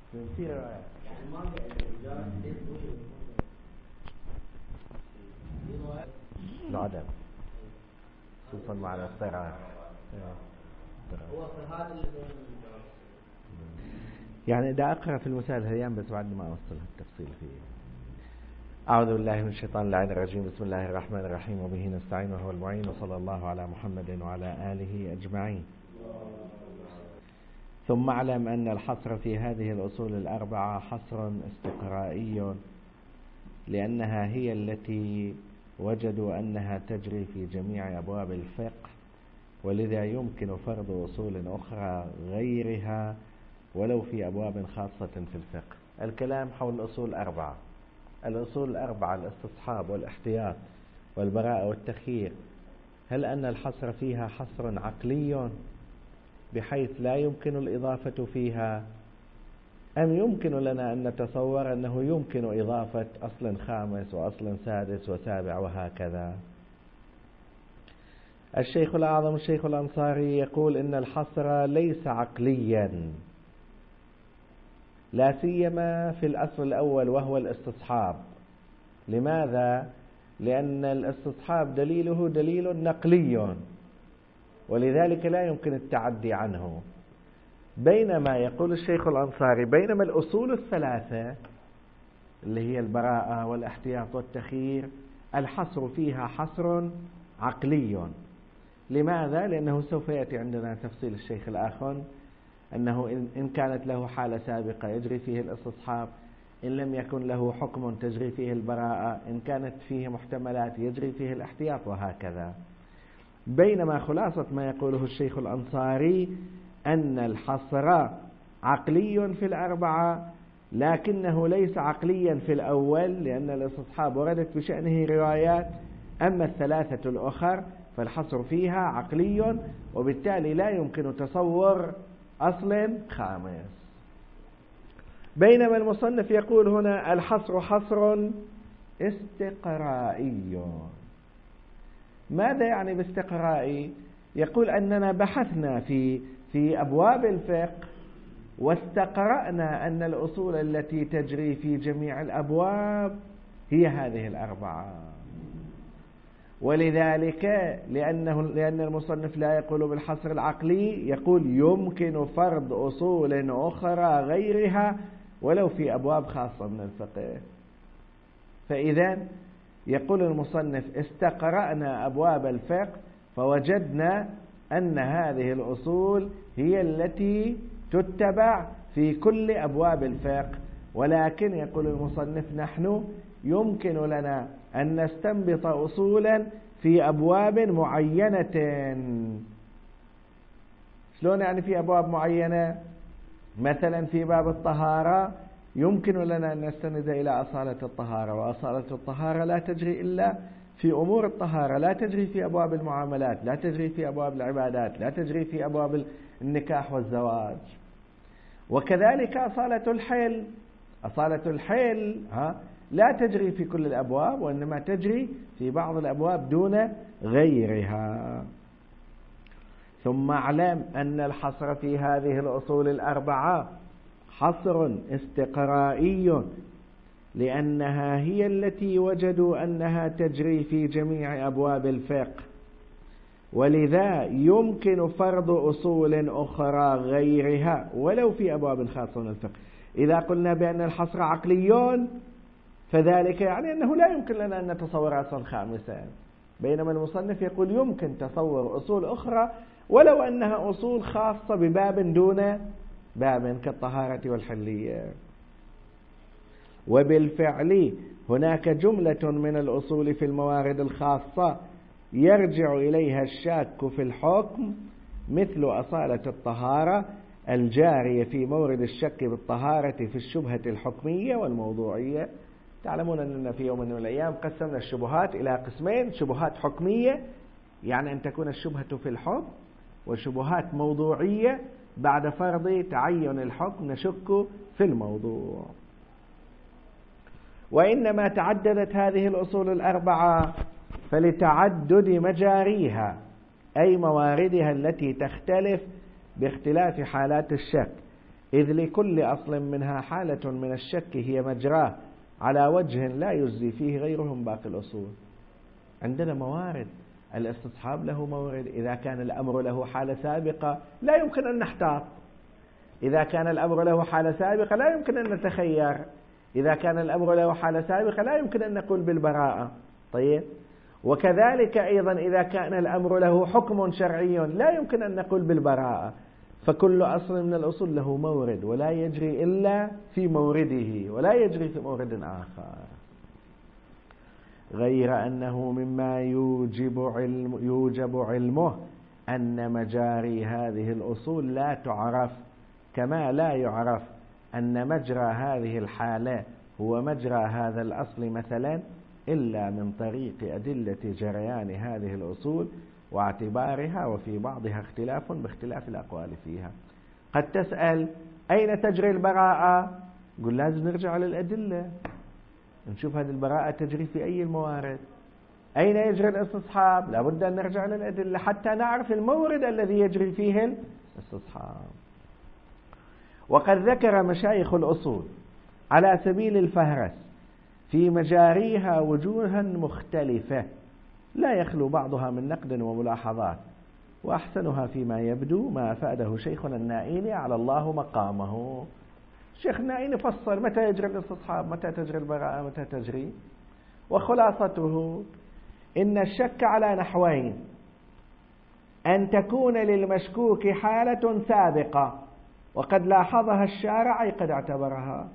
في روايات يعني ما العدم خصوصا مع الاضطرار. هو في هذا يعني دا أقرأ في المسائل هذيان بس بعد ما أوصل التفصيل فيه. أعوذ بالله من الشيطان اللعين الرجيم. بسم الله الرحمن الرحيم وبه نستعين وهو المعين وصلى الله على محمد وعلى آله أجمعين. ثم اعلم أن الحصر في هذه الأصول الأربعة حصر استقرائي لأنها هي التي وجدوا أنها تجري في جميع أبواب الفقه، ولذا يمكن فرض أصول أخرى غيرها ولو في أبواب خاصة في الفقه. الكلام حول الأصول الأربعة. الأصول الأربعة الاستصحاب والاحتياط والبراءة والتخيير، هل أن الحصر فيها حصر عقلي بحيث لا يمكن الإضافة فيها، أم يمكن لنا أن نتصور أنه يمكن إضافة أصل خامس وأصل سادس وسابع وهكذا؟ الشيخ الأعظم الشيخ الأنصاري يقول إن الحصر ليس عقليا، لا سيما في الأصل الأول وهو الاستصحاب. لماذا؟ لأن الاستصحاب دليله دليل نقلي، ولذلك لا يمكن التعدي عنه. بينما يقول الشيخ الأنصاري بينما الأصول الثلاثة اللي هي البراءة والاحتياط والتخيير الحصر فيها حصر عقلي. لماذا؟ لأنه سوف يأتي عندنا تفصيل الشيخ الآخر أنه إن كانت له حالة سابقة يجري فيه الاستصحاب، إن لم يكن له حكم تجري فيه البراءة، إن كانت فيه محتملات يجري فيه الاحتياط وهكذا. بينما خلاصة ما يقوله الشيخ الأنصاري أن الحصر عقلي في الأربعة، لكنه ليس عقليا في الأول لأن الاستصحاب وردت بشأنه روايات، أما الثلاثة الأخر فالحصر فيها عقلي، وبالتالي لا يمكن تصور أصل خامس. بينما المصنف يقول هنا الحصر حصر استقرائي. ماذا يعني باستقرائي؟ يقول أننا بحثنا في أبواب الفقه واستقرأنا أن الأصول التي تجري في جميع الأبواب هي هذه الأربعة، ولذلك لأن المصنف لا يقول بالحصر العقلي، يقول يمكن فرض أصول أخرى غيرها ولو في أبواب خاصة من الفقه. فإذا يقول المصنف استقرأنا أبواب الفقه فوجدنا أن هذه الأصول هي التي تتبع في كل أبواب الفقه، ولكن يقول المصنف نحن يمكن لنا أن نستنبط أصولا في أبواب معينة. شلون يعني في أبواب معينة؟ مثلا في باب الطهارة يمكن لنا أن نستند إلى أصالة الطهارة، وأصالة الطهارة لا تجري إلا في أمور الطهارة، لا تجري في أبواب المعاملات، لا تجري في أبواب العبادات، لا تجري في أبواب النكاح والزواج. وكذلك أصالة الحل، أصالة الحل لا تجري في كل الأبواب، وإنما تجري في بعض الأبواب دون غيرها. ثم اعلم أن الحصر في هذه الأصول الأربعة حصر استقرائي لأنها هي التي وجدوا أنها تجري في جميع أبواب الفقه، ولذا يمكن فرض أصول أخرى غيرها ولو في أبواب خاصة من الفقه. إذا قلنا بأن الحصر عقلي فذلك يعني أنه لا يمكن لنا أن نتصور أصلا خامسا، بينما المصنف يقول يمكن تصور أصول أخرى ولو أنها أصول خاصة بباب دون باب كالطهارة والحلية. وبالفعل هناك جملة من الأصول في الموارد الخاصة يرجع إليها الشاك في الحكم، مثل أصالة الطهارة الجارية في مورد الشك بالطهارة في الشبهة الحكمية والموضوعية. تعلمون أننا في يوم من الأيام قسمنا الشبهات إلى قسمين: شبهات حكمية يعني أن تكون الشبهة في الحكم، وشبهات موضوعية بعد فرض تعين الحكم نشك في الموضوع. وإنما تعددت هذه الأصول الأربعة فلتعدد مجاريها، أي مواردها التي تختلف باختلاف حالات الشك. إذ لكل أصل منها حالة من الشك هي مجراه على وجه لا يجزي فيه غيرهم باقي الأصول. عندنا موارد، الاستصحاب له مورد، إذا كان الأمر له حالة سابقة لا يمكن أن نحتاط، إذا كان الأمر له حالة سابقة لا يمكن أن نتخير، إذا كان الأمر له حالة سابقة لا يمكن أن نقول بالبراءة. طيب، وكذلك أيضا إذا كان الأمر له حكم شرعي لا يمكن أن نقول بالبراءة. فكل أصل من الأصول له مورد ولا يجري إلا في مورده ولا يجري في مورد آخر، غير أنه مما يوجب علمه أن مجاري هذه الأصول لا تعرف، كما لا يعرف أن مجرى هذه الحالة هو مجرى هذا الأصل مثلا إلا من طريق أدلة جريان هذه الأصول واعتبارها، وفي بعضها اختلاف باختلاف الأقوال فيها. قد تسأل أين تجري البراءة؟ قل لازم نرجع للأدلة نشوف هذه البراءة تجري في أي الموارد. أين يجري الاستصحاب؟ لابد أن نرجع للأدلة حتى نعرف المورد الذي يجري فيه الاستصحاب. وقد ذكر مشايخ الأصول على سبيل الفهرس في مجاريها وجوها مختلفة لا يخلو بعضها من نقد وملاحظات، وأحسنها فيما يبدو ما أفاده شيخنا النائيني على الله مقامه. الشيخ النائيني فصل متى يجري الاستصحاب، متى تجري البراءة، متى تجري. وخلاصته إن الشك على نحوين: أن تكون للمشكوك حالة سابقة وقد لاحظها الشارع أي قد اعتبرها،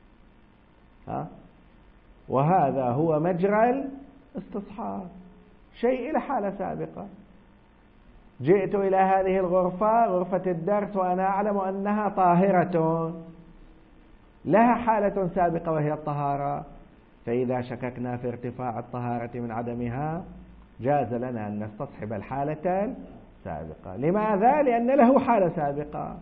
وهذا هو مجرى الاستصحاب، شيء له حالة سابقة. جئت إلى هذه الغرفة، غرفة الدرس، وأنا أعلم أنها طاهرة، لها حالة سابقة وهي الطهارة، فإذا شككنا في ارتفاع الطهارة من عدمها جاز لنا أن نستصحب الحالة السابقة. لماذا؟ لأن له حالة سابقة.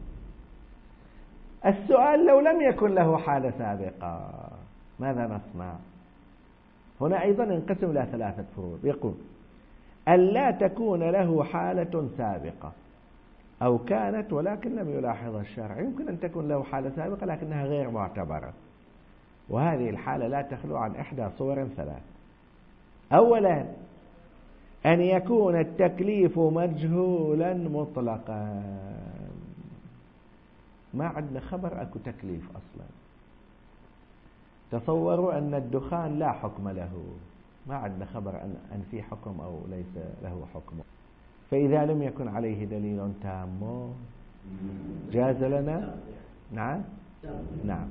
السؤال: لو لم يكن له حالة سابقة ماذا نصنع؟ هنا أيضا انقسم إلى ثلاثة فروع. يقول: ألا تكون له حالة سابقة، أو كانت ولكن لم يلاحظها الشرع. يمكن أن تكون له حالة سابقة لكنها غير معتبرة، وهذه الحالة لا تخلو عن إحدى صور ثلاث. أولا، أن يكون التكليف مجهولا مطلقا، ما عندنا خبر أكو تكليف أصلا. تصوروا أن الدخان لا حكم له، ما عندنا خبر أن في حكم أو ليس له حكم. فإذا لم يكن عليه دليل تام جاز لنا. نعم نعم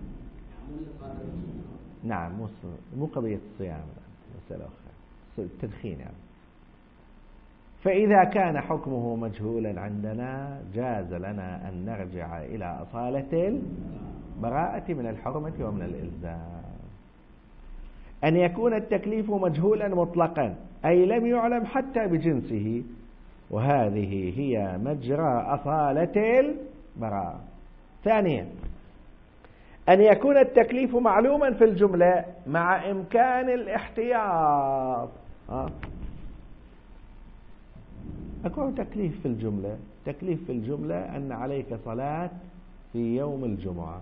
نعم، مو قضية الصيام، مسألة أخرى، التدخين يعني. فإذا كان حكمه مجهولا عندنا جاز لنا أن نرجع إلى أصالة البراءة من الحرمة ومن الإلزام. أن يكون التكليف مجهولا مطلقا أي لم يعلم حتى بجنسه، وهذه هي مجرى أصالة البراءة. ثانيا، أن يكون التكليف معلوما في الجملة مع إمكان الاحتياط. أكو تكليف في الجملة، تكليف في الجملة أن عليك صلاة في يوم الجمعة.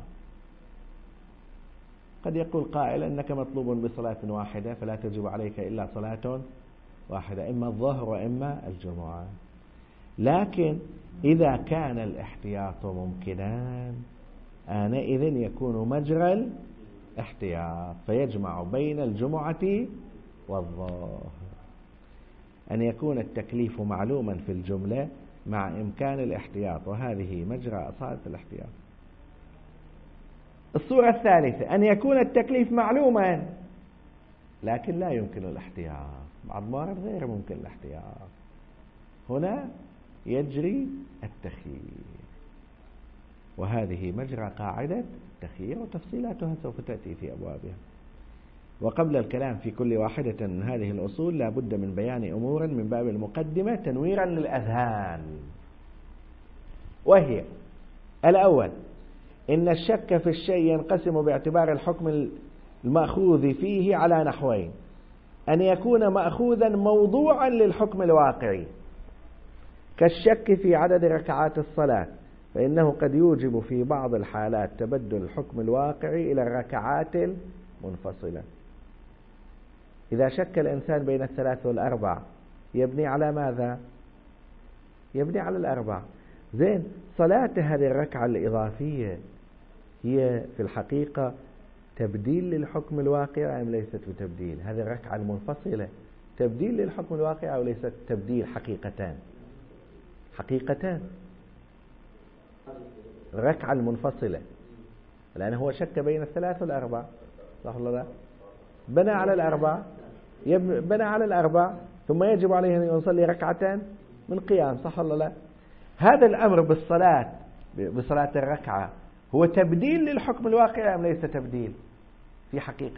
قد يقول قائل أنك مطلوب بصلاة واحدة فلا تجب عليك إلا صلاة واحدة، إما الظهر وإما الجمعة. لكن إذا كان الاحتياط ممكنا آنئذ يكون مجرى الاحتياط فيجمع بين الجمعة والظهر. أن يكون التكليف معلوما في الجملة مع إمكان الاحتياط، وهذه مجرى أصالة الاحتياط. الصورة الثالثة: أن يكون التكليف معلوما لكن لا يمكن الاحتياط، بعض الموارد غير ممكن الاحتياط، هنا يجري التخيير، وهذه مجرى قاعدة التخيير وتفصيلاتها سوف تأتي في أبوابها. وقبل الكلام في كل واحدة من هذه الأصول لا بد من بيان أمور من باب المقدمة تنويرا للأذهان، وهي: الأول، إن الشك في الشيء ينقسم باعتبار الحكم المأخوذ فيه على نحوين: أن يكون مأخوذا موضوعا للحكم الواقعي كالشك في عدد ركعات الصلاة، فإنه قد يوجب في بعض الحالات تبدل الحكم الواقعي إلى الركعات المنفصلة. إذا شك الإنسان بين 3 و4 يبني على ماذا؟ يبني على 4. زين، صلاة هذه الركعة الإضافية هي في الحقيقة تبديل للحكم الواقع أم ليست بتبديل؟ هذه الركعة المنفصلة تبديل للحكم الواقع أو ليست تبديل؟ حقيقتان. الركعة المنفصلة لأنه هو شك بين 3 و4، صح ولا لا؟ بنى على الأربع ثم يجب عليه أن يصلي ركعتين من قيام، صح ولا لا؟ هذا الأمر بصلاة الركعة هو تبديل للحكم الواقع أم ليس تبديل؟ في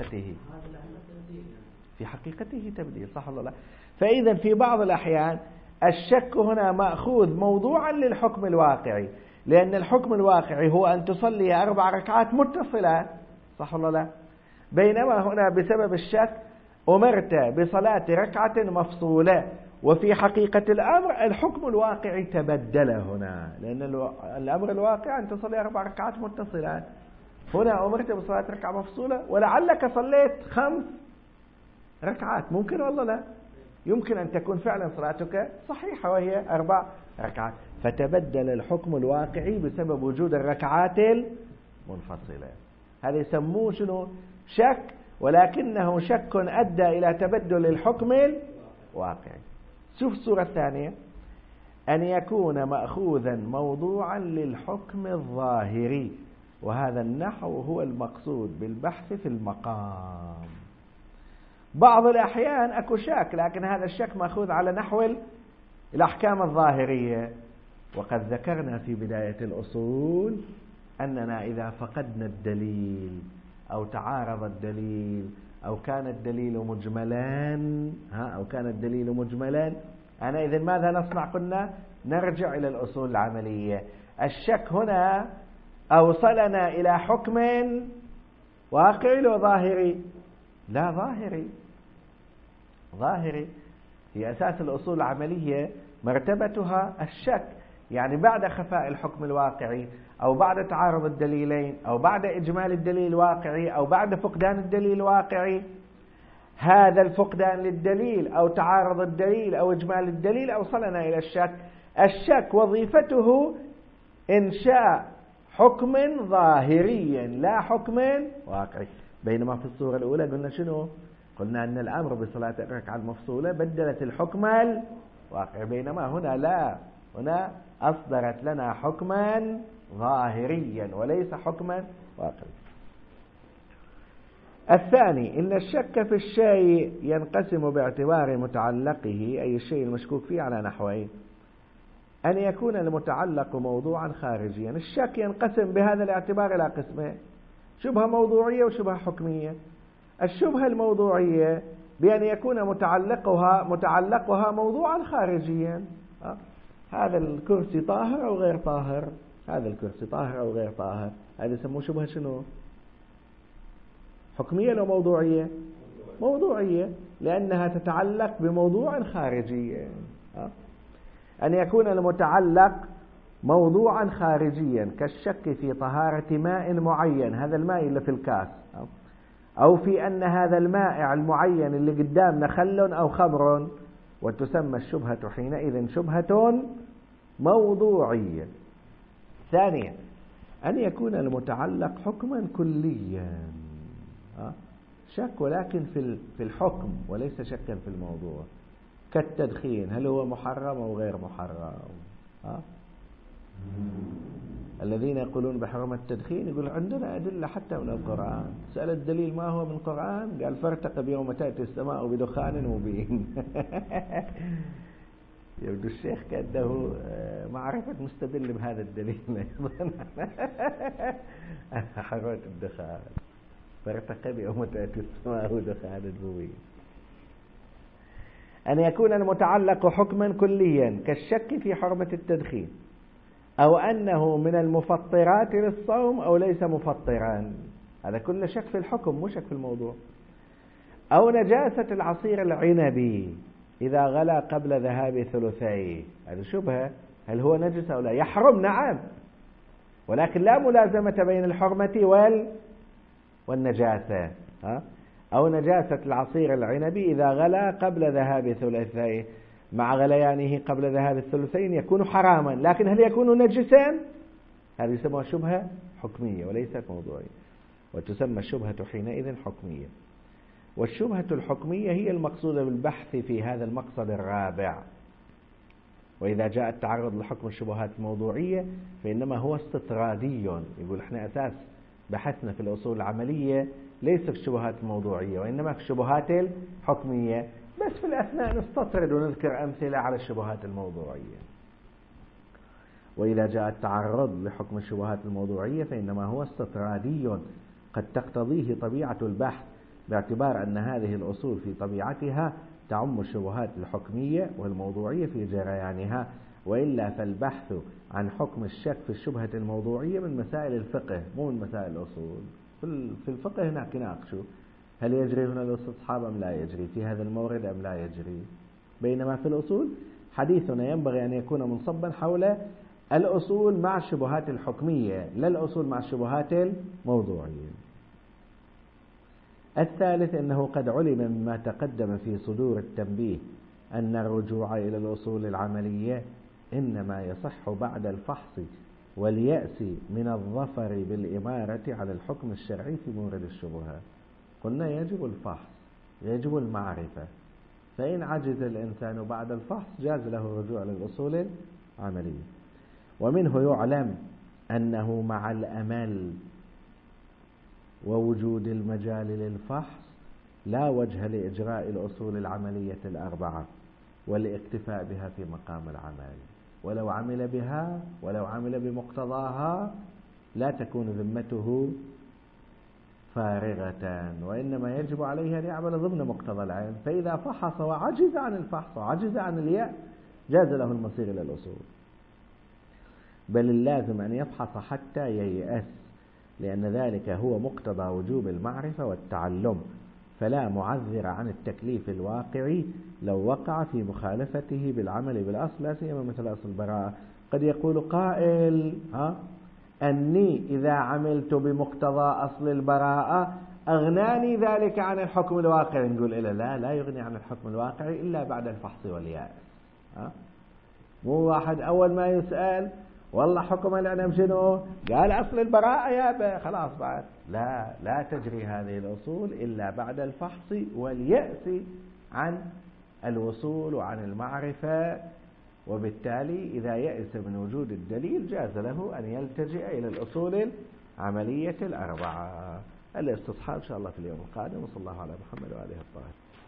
حقيقته تبديل، صح ولا لا؟ فإذا في بعض الأحيان الشك هنا مأخوذ موضوعا للحكم الواقعي، لأن الحكم الواقعي هو أن تصلي 4 ركعات متصلات، صح ولا لا؟ بينما هنا بسبب الشك أمرت بصلاة ركعة مفصولة، وفي حقيقة الأمر الحكم الواقعي تبدل هنا، لأن الأمر الواقع أن تصلي 4 ركعات متصلات. هنا أمرت بصلاة ركعة مفصولة ولعلك صليت 5 ركعات، ممكن ولا لا؟ يمكن أن تكون فعلا صلاتك صحيحة وهي 4 ركعات، فتبدل الحكم الواقعي بسبب وجود الركعات المنفصلة. هذا يسموه شنو؟ شك، ولكنه شك أدى إلى تبدل الحكم الواقعي. شوف الصورة الثانية: أن يكون مأخوذا موضوعا للحكم الظاهري، وهذا النحو هو المقصود بالبحث في المقام. بعض الأحيان أكو شك، لكن هذا الشك مأخوذ على نحو الأحكام الظاهرية. وقد ذكرنا في بداية الأصول أننا إذا فقدنا الدليل أو تعارض الدليل أو كان الدليل مجملا أنا إذن ماذا نصنع؟ قلنا نرجع إلى الأصول العملية. الشك هنا أوصلنا إلى حكم واقعي وظاهري؟ لا، ظاهري. هي أساس الأصول العملية مرتبتها الشك، يعني بعد خفاء الحكم الواقعي أو بعد تعارض الدليلين أو بعد إجمال الدليل الواقعي أو بعد فقدان الدليل الواقعي، هذا الفقدان للدليل أو تعارض الدليل أو إجمال الدليل أوصلنا إلى الشك. الشك وظيفته إنشاء حكم ظاهريا لا حكم واقعي. بينما في الصورة الأولى قلنا شنو؟ قلنا أن الأمر بصلاة الركعة المفصولة بدلت الحكم الواقعي، بينما هنا لا، هنا أصدرت لنا حكما ظاهريا وليس حكما واقعي. الثاني: إن الشك في الشيء ينقسم باعتبار متعلقه، أي الشيء المشكوك فيه، على نحوين: أن يكون المتعلق موضوعا خارجيا. الشك ينقسم بهذا الاعتبار إلى قسمين: شبهة موضوعية وشبهة حكمية. الشبهة الموضوعية بأن يكون متعلقها موضوعا خارجيا، هذا الكرسي طاهر أو غير طاهر، هذا الكرسي طاهر أو غير طاهر، هذا يسموه شبهة شنو؟ حكمية أو موضوعية؟ موضوعية، لأنها تتعلق بموضوع خارجي. أن يكون المتعلق موضوعا خارجيا كالشك في طهارة ماء معين، هذا الماء اللي في الكاس، أو في أن هذا المائع المعين اللي قدامنا خل أو خمر، وتسمى الشبهة حينئذ شبهة موضوعية. ثانيا: أن يكون المتعلق حكما كليا، شك ولكن في الحكم وليس شكا في الموضوع، كالتدخين، هل هو محرم أو غير محرم؟ الذين يقولون بحرمة التدخين يقول عندنا أدلة حتى من القرآن. سأل الدليل ما هو من القرآن؟ قال: فارتقب يوم تأتي السماء بدخان مبين. يبدو الشيخ كأنه معرفة مستدل بهذا الدليل أيضا. حرمة الدخان، فارتقب يوم تأتي السماء بدخان مبين. أن يكون المتعلق حكما كليا كالشك في حرمة التدخين، أو أنه من المفطرات للصوم أو ليس مفطرا، هذا كله شك في الحكم مو شك في الموضوع. أو نجاسة العصير العنبي إذا غلى قبل ذهاب ثلثيه، هذا شبهة، هل هو نجس أو لا؟ يحرم، نعم، ولكن لا ملازمة بين الحرمة والنجاسة. أو نجاسة العصير العنبي إذا غلى قبل ذهاب ثلثيه مع غليانه قبل ذهاب الثلثين يكون حراما، لكن هل يكون نجسا؟ هذه يسمى شبهة حكمية وليست موضوعية، وتسمى الشبهة حينئذ حكمية. والشبهة الحكمية هي المقصودة بالبحث في هذا المقصد الرابع. وإذا جاء التعرض لحكم الشبهات الموضوعية فإنما هو استطرادي. يقول احنا أساس بحثنا في الأصول العملية ليس في الشبهات الموضوعية وإنما في الشبهات الحكمية، بس في الأثناء نستطرد ونذكر أمثلة على الشبهات الموضوعية. وإذا جاء التعرض لحكم الشبهات الموضوعية فإنما هو استطرادي قد تقتضيه طبيعة البحث، باعتبار أن هذه الأصول في طبيعتها تعم الشبهات الحكمية والموضوعية في جريانها، وإلا فالبحث عن حكم الشك في الشبهة الموضوعية من مسائل الفقه مو من مسائل الأصول. في الفقه هناك يناقشوا هل يجري هنا الاستصحاب أم لا يجري، في هذا المورد أم لا يجري، بينما في الأصول حديثنا ينبغي أن يكون منصبا حول الأصول مع الشبهات الحكمية لا الأصول مع الشبهات الموضوعية. الثالث أنه قد علم مما تقدم في صدور التنبيه أن الرجوع إلى الأصول العملية إنما يصح بعد الفحص واليأس من الظفر بالإمارة على الحكم الشرعي في مورد الشبهات. قلنا يجب الفحص، يجب المعرفة، فإن عجز الإنسان بعد الفحص جاز له الرجوع للأصول العملية. ومنه يعلم أنه مع الأمل ووجود المجال للفحص لا وجه لإجراء الأصول العملية الأربعة والاكتفاء بها في مقام العمل، ولو عمل بها ولو عمل بمقتضاها لا تكون ذمته فارغة، وإنما يجب عليه أن يعمل ضمن مقتضى العلم. فإذا فحص وعجز عن الفحص وعجز عن اليأس جاز له المصير إلى الأصول، بل اللازم أن يفحص حتى ييأس، لأن ذلك هو مقتضى وجوب المعرفة والتعلم، فلا معذر عن التكليف الواقعي لو وقع في مخالفته بالعمل بالأصل، لا سيما مثل أصل البراءة. قد يقول قائل أني إذا عملت بمقتضى أصل البراءة أغناني ذلك عن الحكم الواقعي. نقول لا يغني عن الحكم الواقعي إلا بعد الفحص واليأس. مو واحد أول ما يسأل والله حكم العنب شنو؟ قال أصل البراءة يا خلاص بعد لا تجري هذه الأصول إلا بعد الفحص واليأس عن الوصول وعن المعرفة. وبالتالي إذا يأس من وجود الدليل جاز له أن يلتجئ إلى الأصول العملية الأربعة. الاستصحاب إن شاء الله في اليوم القادم، وصلى الله على محمد وآله الطاهرين.